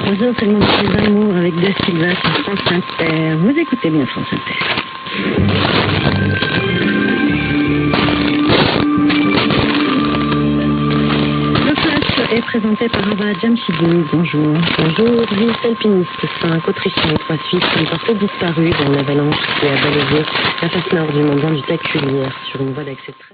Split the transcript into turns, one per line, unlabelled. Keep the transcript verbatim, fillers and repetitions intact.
Bonjour, c'est le monde des amours avec De Silva sur France Inter. Vous écoutez bien France Inter. Le flash est présenté par Ava Jamshidou. Bonjour. Bonjour. Huit alpinistes, cinq Autrichiens et trois Suisses sont portés disparus dans l'avalanche qui a balayé la face nord du mont Blanc du Tacu hier sur une voie d'accès très...